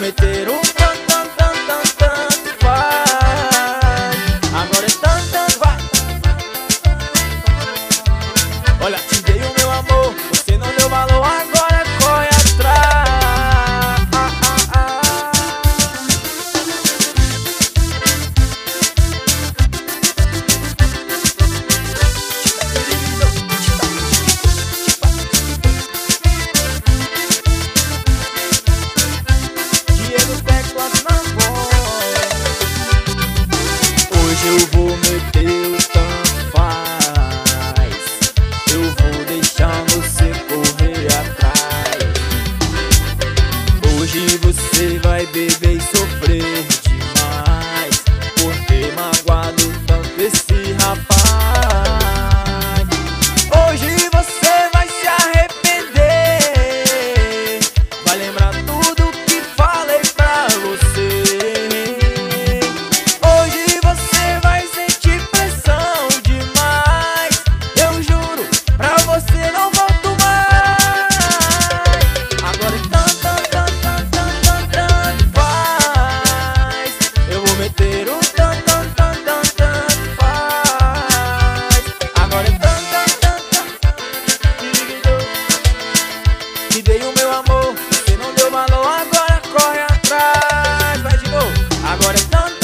meter um tanto faz. Agora é tanto vai. Olha, te dei o meu amor, você não deu valor, agora corre atrás. Hoje eu vou meter o tanto faz. Eu vou deixar você correr atrás. Hoje você vai beber e sofrer demais por ter magoado tanto esse rapaz. Hoje você vai se arrepender, vai lembrar tudo que falei pra você. Te dei o meu amor, você não deu valor, agora corre atrás. Vai de novo, agora é tanto.